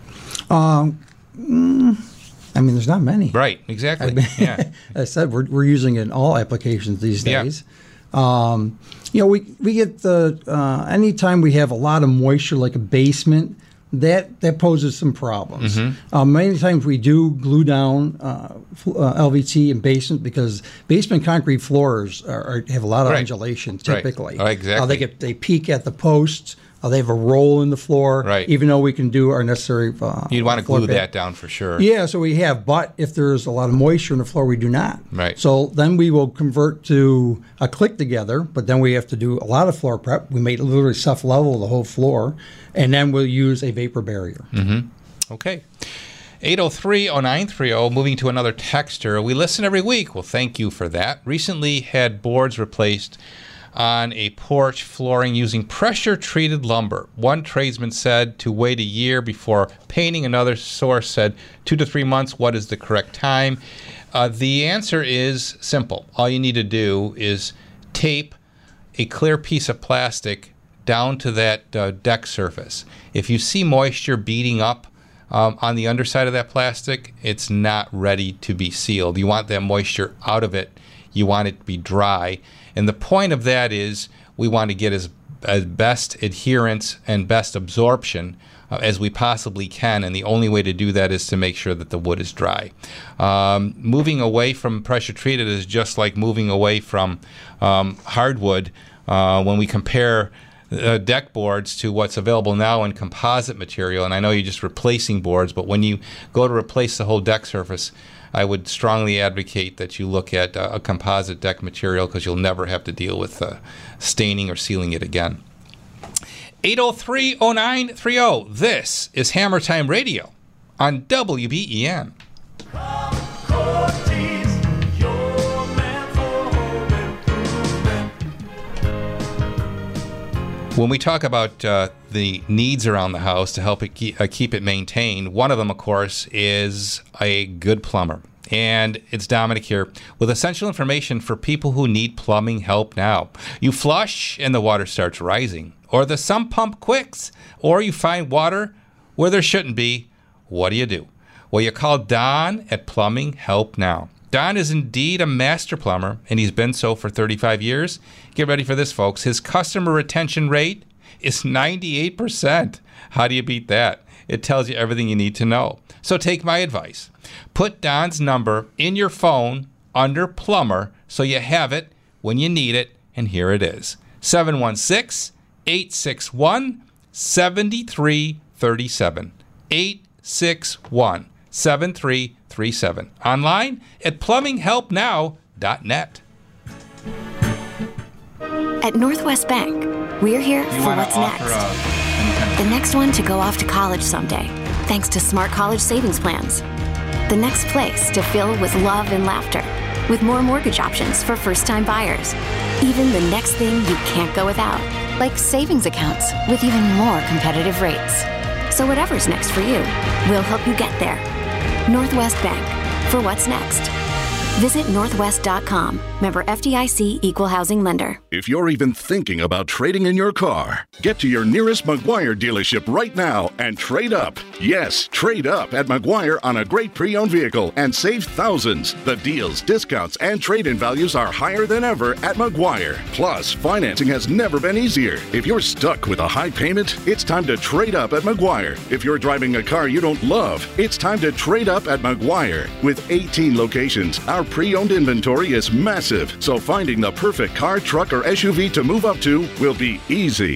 Um, mm, I mean, there's not many. Right. Exactly. I mean, Yeah. I said we're, we're using it in all applications these Yeah. days. Um, you know, we, we get the, uh, anytime we have a lot of moisture, like a basement, that, that poses some problems. Mhm. Um, many times we do glue down uh, f- uh, L V T in basement because basement concrete floors are, are, have a lot of Right. undulation Right. typically. Oh, exactly. Uh, they get they peak at the posts. Uh, they have a roll in the floor. Right. Even though we can do our necessary. Uh, You'd want to floor glue pad. that down for sure. Yeah, so we have, but if there's a lot of moisture in the floor, we do not. Right. So then we will convert to a click together, but then we have to do a lot of floor prep. We may literally soft level the whole floor, and then we'll use a vapor barrier. Mm-hmm. Okay. eight oh three oh nine three oh, moving to another texter. We listen every week. Well, thank you for that. Recently had boards replaced on a porch flooring using pressure-treated lumber. One tradesman said to wait a year before painting. Another source said two to three months. What is the correct time? Uh, the answer is simple. All you need to do is tape a clear piece of plastic down to that uh, deck surface. If you see moisture beating up um, on the underside of that plastic, it's not ready to be sealed. You want that moisture out of it. You want it to be dry. And the point of that is we want to get as, as best adherence and best absorption uh, as we possibly can. And the only way to do that is to make sure that the wood is dry. Um, moving away from pressure treated is just like moving away from um, hardwood. Uh, when we compare uh, deck boards to what's available now in composite material, and I know you're just replacing boards, but when you go to replace the whole deck surface, I would strongly advocate that you look at uh, a composite deck material because you'll never have to deal with uh, staining or sealing it again. eight oh three oh nine three oh. This is Hammer Time Radio on W B E N. When we talk about uh, the needs around the house to help it keep, uh, keep it maintained, one of them, of course, is a good plumber. And it's Dominic here with essential information for people who need plumbing help now. You flush and the water starts rising, or the sump pump quicks, or you find water where there shouldn't be. What do you do? Well, you call Don at Plumbing Help Now. Don is indeed a master plumber, and he's been so for thirty-five years. Get ready for this, folks. His customer retention rate is ninety-eight percent. How do you beat that? It tells you everything you need to know. So take my advice. Put Don's number in your phone under plumber so you have it when you need it, and here it is. seven one six, eight six one, seven three three seven. eight six one, seven three three seven. Online at plumbing help now dot net. At Northwest Bank, we're here for what's next. The next one to go off to college someday, thanks to smart college savings plans. The next place to fill with love and laughter, with more mortgage options for first-time buyers. Even the next thing you can't go without, like savings accounts with even more competitive rates. So whatever's next for you, we'll help you get there. Northwest Bank, for what's next. Visit northwest dot com. Member F D I C Equal Housing Lender. If you're even thinking about trading in your car, get to your nearest Maguire dealership right now and trade up. Yes, trade up at Maguire on a great pre-owned vehicle and save thousands. The deals, discounts, and trade-in values are higher than ever at Maguire. Plus, financing has never been easier. If you're stuck with a high payment, it's time to trade up at Maguire. If you're driving a car you don't love, it's time to trade up at Maguire. With eighteen locations, our pre-owned inventory is massive, so finding the perfect car, truck, or S U V to move up to will be easy.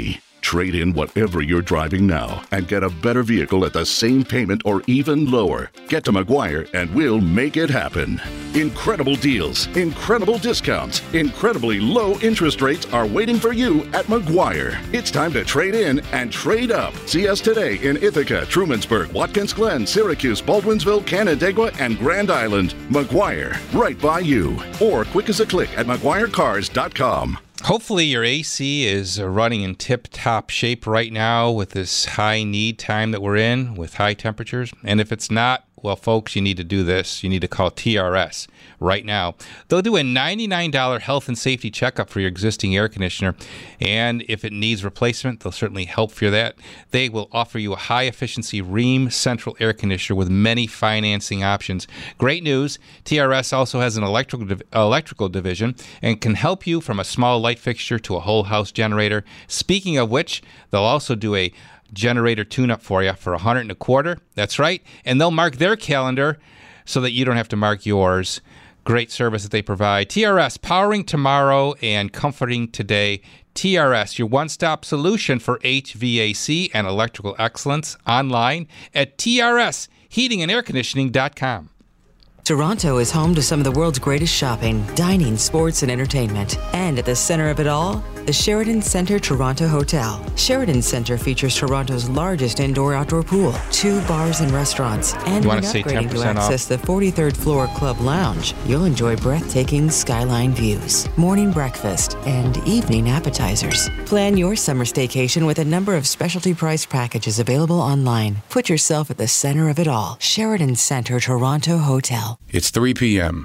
Trade in whatever you're driving now and get a better vehicle at the same payment or even lower. Get to McGuire and we'll make it happen. Incredible deals, incredible discounts, incredibly low interest rates are waiting for you at McGuire. It's time to trade in and trade up. See us today in Ithaca, Trumansburg, Watkins Glen, Syracuse, Baldwinsville, Canandaigua, and Grand Island. McGuire, right by you. Or quick as a click at McGuire Cars dot com. Hopefully your A C is running in tip-top shape right now with this high need time that we're in with high temperatures. And if it's not, well, folks, you need to do this. You need to call T R S right now. They'll do a ninety-nine dollars health and safety checkup for your existing air conditioner. And if it needs replacement, they'll certainly help for that. They will offer you a high-efficiency Rheem central air conditioner with many financing options. Great news, T R S also has an electrical, div- electrical division and can help you from a small light fixture to a whole house generator. Speaking of which, they'll also do a generator tune-up for you for a hundred and a quarter. That's right. And they'll mark their calendar so that you don't have to mark yours. Great service that they provide. T R S, powering tomorrow and comforting today. T R S, your one-stop solution for H V A C and electrical excellence, online at T R S heating and air conditioning dot com. Toronto is home to some of the world's greatest shopping, dining, sports, and entertainment. And at the center of it all, the Sheridan Centre Toronto Hotel. Sheridan Centre features Toronto's largest indoor-outdoor pool, two bars and restaurants, and when upgrading to access the forty-third floor club lounge, you'll enjoy breathtaking skyline views, morning breakfast, and evening appetizers. Plan your summer staycation with a number of specialty priced packages available online. Put yourself at the center of it all. Sheridan Centre Toronto Hotel. It's three p.m.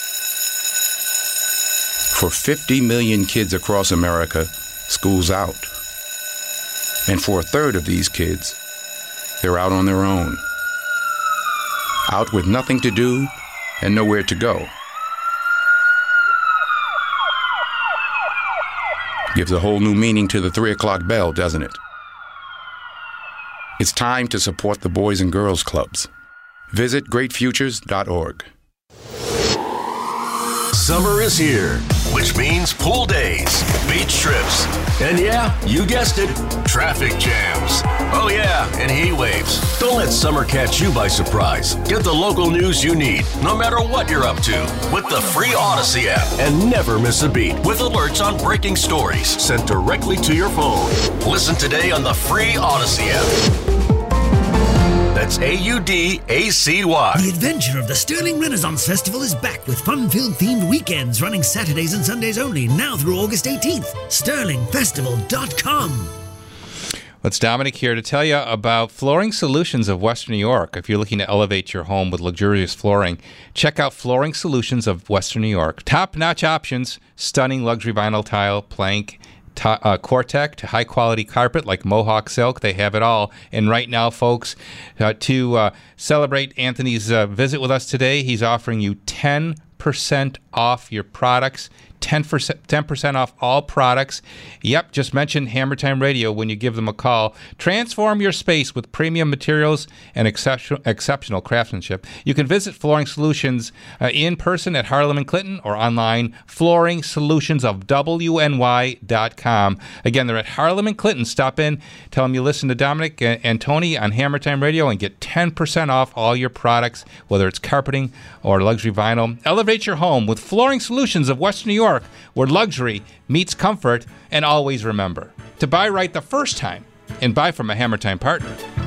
For fifty million kids across America, school's out. And for a third of these kids, they're out on their own. Out with nothing to do and nowhere to go. Gives a whole new meaning to the three o'clock bell, doesn't it? It's time to support the Boys and Girls Clubs. Visit great futures dot org. Summer is here, which means pool days, beach trips, and yeah, you guessed it, traffic jams. Oh yeah, and heat waves. Don't let summer catch you by surprise. Get the local news you need, no matter what you're up to, with the free Odyssey app. And never miss a beat with alerts on breaking stories sent directly to your phone. Listen today on the free Odyssey app. That's A U D A C Y. The adventure of the Sterling Renaissance Festival is back with fun-filled themed weekends running Saturdays and Sundays only, now through August eighteenth. sterling festival dot com. It's Dominic here to tell you about Flooring Solutions of Western New York. If you're looking to elevate your home with luxurious flooring, check out Flooring Solutions of Western New York. Top-notch options, stunning luxury vinyl tile, plank, Ta- uh, Cortec to high-quality carpet like Mohawk Silk. They have it all. And right now, folks, uh, to uh, celebrate Anthony's uh, visit with us today, he's offering you ten percent off your products. ten percent, ten percent off all products. Yep, just mention Hammer Time Radio when you give them a call. Transform your space with premium materials and exceptional, exceptional craftsmanship. You can visit Flooring Solutions uh, in person at Harlem and Clinton or online, flooring solutions of W N Y dot com. Again, they're at Harlem and Clinton. Stop in, tell them you listen to Dominic and, and Tony on Hammer Time Radio and get ten percent off all your products, whether it's carpeting or luxury vinyl. Elevate your home with Flooring Solutions of Western New York, where luxury meets comfort. And always remember to buy right the first time and buy from a Hammer Time partner.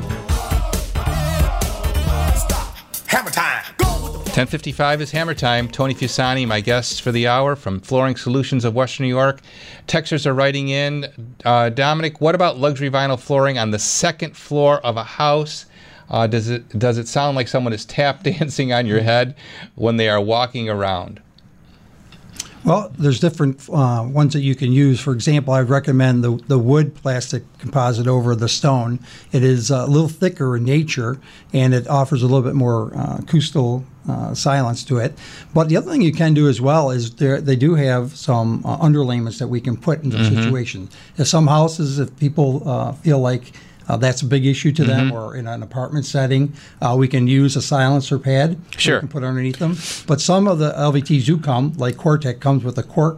Hammer Time. ten fifty-five is Hammer Time. Tony Fusani, my guest for the hour from Flooring Solutions of Western New York. Texters are writing in. Uh, Dominic, what about luxury vinyl flooring on the second floor of a house? Uh, does it does it sound like someone is tap dancing on your head when they are walking around? Well, there's different uh, ones that you can use. For example, I'd recommend the the wood plastic composite over the stone. It is a little thicker in nature, and it offers a little bit more uh, acoustical uh, silence to it. But the other thing you can do as well is they do have some uh, underlayments that we can put into Mm-hmm. the situation. In some houses, if people uh, feel like Uh, that's a big issue to them, Mhm. or in an apartment setting, uh, we can use a silencer pad. Sure. We can put underneath them. But some of the L V Ts do come, like Cortec comes with a cork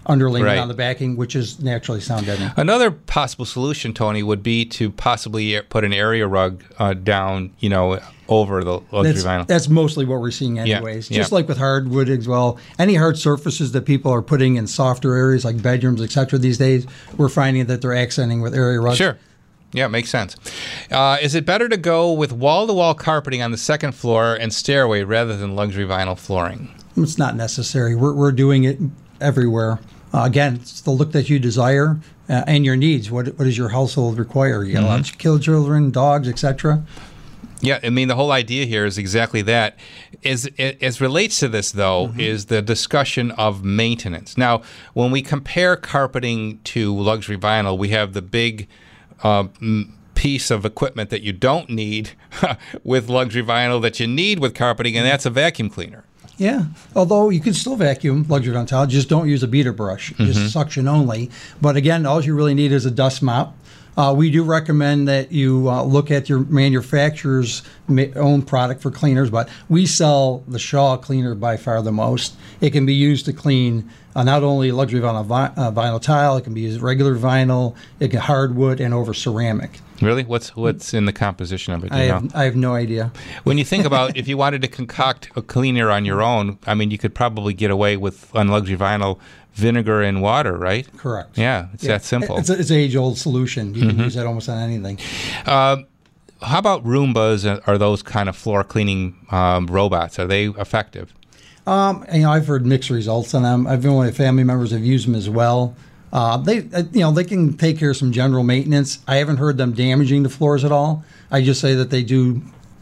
underlayment Right. on the backing, which is naturally sound deadening. Another possible solution, Tony, would be to possibly put an area rug uh, down, you know, over the luxury That's, vinyl. that's mostly what we're seeing Yeah, anyways. yeah. Just like with hardwood as well. Any hard surfaces that people are putting in softer areas like bedrooms, et cetera, these days, we're finding that they're accenting with area rugs. Sure. Yeah, makes sense. Uh, is it better to go with wall-to-wall carpeting on the second floor and stairway rather than luxury vinyl flooring? It's not necessary. We're, we're doing it everywhere. Uh, again, it's the look that you desire uh, and your needs. What, what does your household require? You got Mm-hmm. a lot of kill children, dogs, et cetera. Yeah, I mean, the whole idea here is exactly that. As, as relates to this, though, Mm-hmm. is the discussion of maintenance. Now, when we compare carpeting to luxury vinyl, we have the big uh, m- piece of equipment that you don't need with luxury vinyl that you need with carpeting, and that's a vacuum cleaner. Yeah, although you can still vacuum luxury vinyl tile, just don't use a beater brush, Mhm. just suction only. But again, all you really need is a dust mop. Uh, we do recommend that you uh, look at your manufacturer's ma- own product for cleaners, but we sell the Shaw cleaner by far the most. It can be used to clean uh, not only luxury vinyl, vi- uh, vinyl tile, it can be used regular vinyl, it can hardwood, and over ceramic. Really? What's what's in the composition of it? Do I you know? have, I have no idea. When you think about if you wanted to concoct a cleaner on your own, I mean, you could probably get away with, on luxury vinyl, vinegar and water, right? Correct. Yeah, it's Yeah. that simple. It's, a, it's an age-old solution. You can Mhm. use that almost on anything. Uh, how about Roombas? Are those kind of floor cleaning um, robots? Are they effective? Um, you know, I've heard mixed results on them. I've been with family members have used them as well. Uh, they, uh, you know, they can take care of some general maintenance. I haven't heard them damaging the floors at all. I just say that they do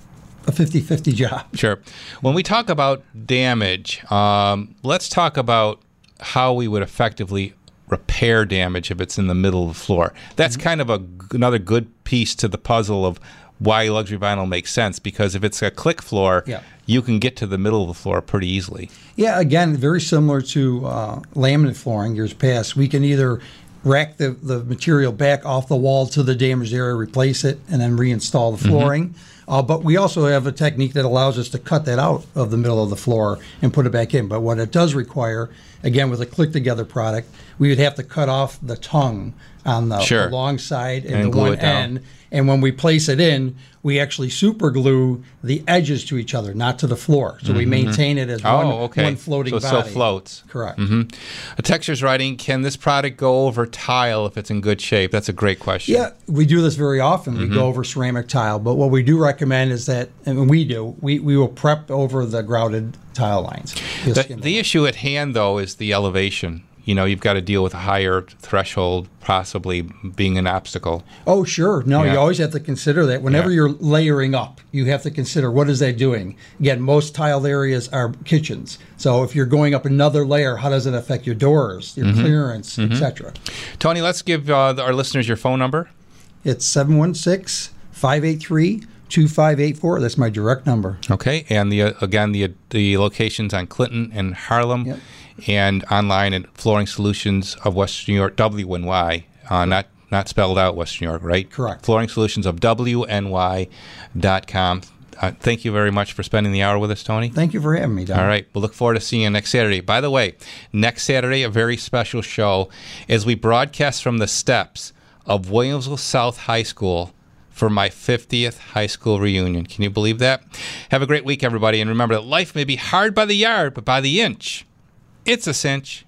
a fifty-fifty job. Sure. When we talk about damage, um, let's talk about how we would effectively repair damage if it's in the middle of the floor. That's kind of a, another good piece to the puzzle of why luxury vinyl makes sense, because if it's a click floor, Yeah. you can get to the middle of the floor pretty easily. Yeah, again, very similar to uh, laminate flooring years past. We can either rack the, the material back off the wall to the damaged area, replace it, and then reinstall the flooring. Uh, but we also have a technique that allows us to cut that out of the middle of the floor and put it back in. But what it does require, again, with a click-together product, we would have to cut off the tongue on the, Sure. the long side and, And the glue one it down. end. And when we place it in, we actually super glue the edges to each other, not to the floor. So we Mhm. maintain it as oh, one, okay. one floating so it body. still floats. Correct. hmm A texture's writing, can this product go over tile if it's in good shape? That's a great question. Yeah, we do this very often. We Mhm. go over ceramic tile, but what we do recommend is that, and we do, we, we will prep over the grouted tile lines. You'll The, skim the issue at hand, though, is the elevation. You know, you've got to deal with a higher threshold, possibly being an obstacle. Oh, sure. No, Yeah. you always have to consider that. Whenever Yeah. you're layering up, you have to consider what is that doing. Again, most tiled areas are kitchens. So if you're going up another layer, how does it affect your doors, your Mhm. clearance, Mhm. et cetera? Tony, let's give uh, our listeners your phone number. It's seven one six, five eight three, two five eight four. That's my direct number. Okay, and the uh, again the the locations on Clinton and Harlem, and online at Flooring Solutions of Western New York, W N Y, uh, not not spelled out Western New York, right? Correct. Flooring Solutions of W N Y dot com. Uh, thank you very much for spending the hour with us, Tony. Thank you for having me, Don. All right. We'll look forward to seeing you next Saturday. By the way, next Saturday, a very special show as we broadcast from the steps of Williamsville South High School for my fiftieth high school reunion. Can you believe that? Have a great week, everybody. And remember that life may be hard by the yard, but by the inch, it's a cinch.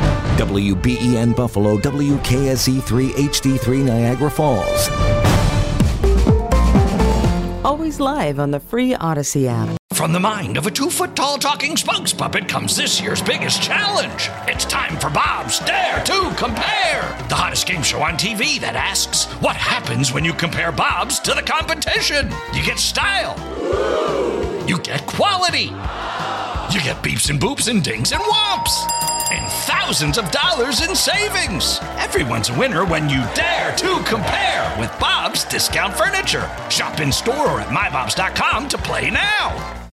W B E N Buffalo, W K S E three H D three Niagara Falls. Always live on the free Odyssey app. From the mind of a two-foot-tall talking Spunks puppet comes this year's biggest challenge. It's time for Bob's Dare to Compare, the hottest game show on T V that asks, what happens when you compare Bob's to the competition? You get style. You get quality. You get beeps and boops and dings and whomps. And thousands of dollars in savings. Everyone's a winner when you dare to compare with Bob's Discount Furniture. Shop in store or at my bobs dot com to play now.